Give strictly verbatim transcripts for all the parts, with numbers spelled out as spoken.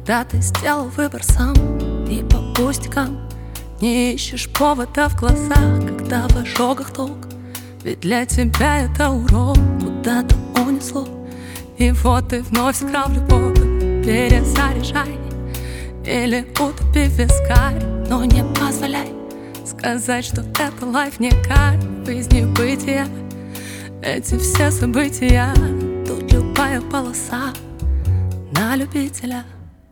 когда ты сделал выбор сам и по пустякам не ищешь повода в глазах, когда в ожогах толк. Ведь для тебя это урок, куда-то унесло. И вот ты вновь сыграл в любовь. Перезаряжай или утопи в вискарь, но не позволяй сказать, что это лайф не карь. Из небытия эти все события, тут любая полоса на любителя.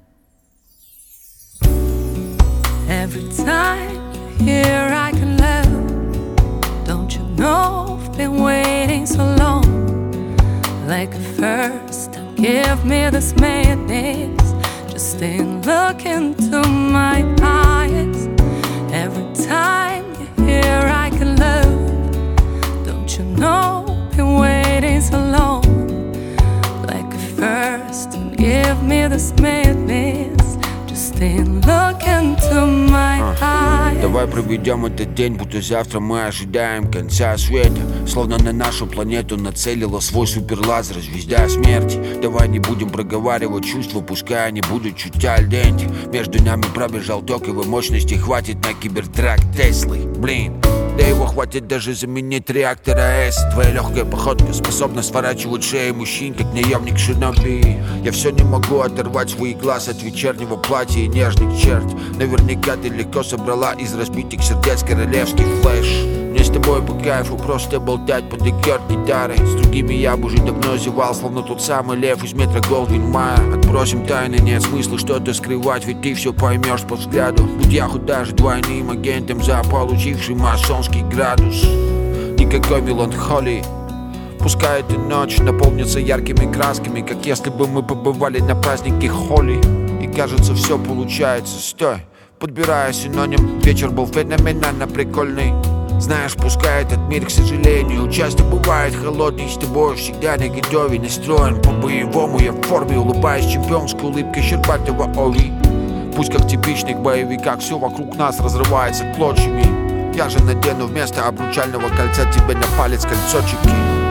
Every time here I can live. Don't you know I've been waiting so long, like a first to give me this madness. Just stay and look into my eyes. Every time you're here I can live. Don't you know I've been waiting so long, like a first to give me this madness. Just stay and look into my eyes. Давай проведем этот день, будто завтра мы ожидаем конца света. Словно на нашу планету нацелила свой суперлазер звезда смерти. Давай не будем проговаривать чувства, пускай они будут чуть альденти. Между нами пробежал ток, его мощности хватит на кибертрак Теслы. Блин, да его хватит даже заменить реактор АЭС. Твоя легкая походка способна сворачивать шеи мужчин, как наемник шиноби. Я все не могу оторвать свои глаз от вечернего платья и нежных черт. Наверняка ты легко собрала из разбитых сердец королевский флэш. Мне с тобой по кайфу просто болтать под аккорд гитары. С другими я бы уже давно зевал, словно тот самый лев из метро Голдвин Майер. Отбросим тайны, нет смысла что-то скрывать, ведь ты все поймешь по взгляду. Будь я хоть даже двойным агентом, заполучившим масонский градус. Никакой меланхолии. Пускай эта ночь наполнится яркими красками, как если бы мы побывали на празднике Холли. И кажется, все получается. Стой, подбирая синоним. Вечер был феноменально прикольный. Знаешь, пускай этот мир, к сожалению, часто бывает холодный. С тобой всегда не готовый, настроен по-боевому. Я в форме, улыбаюсь чемпионской улыбкой щербатого Оли. Пусть как в типичных боевиках все вокруг нас разрывается клочьями. Я же надену вместо обручального кольца тебе на палец кольцочки.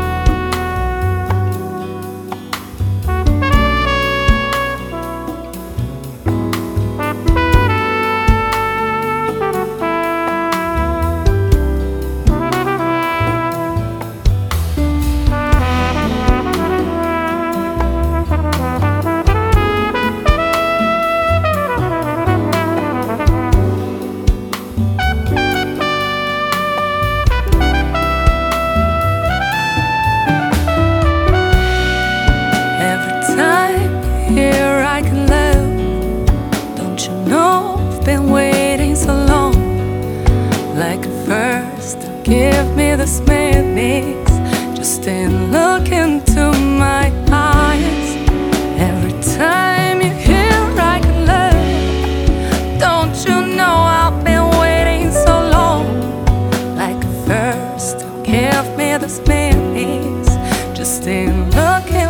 Here I can live. Don't you know I've been waiting so long, like a first to give me this madness. Just stay and look into my eyes. Every time you're here I can live. Don't you know I've been waiting so long, like a first to give me this madness. Just stay and look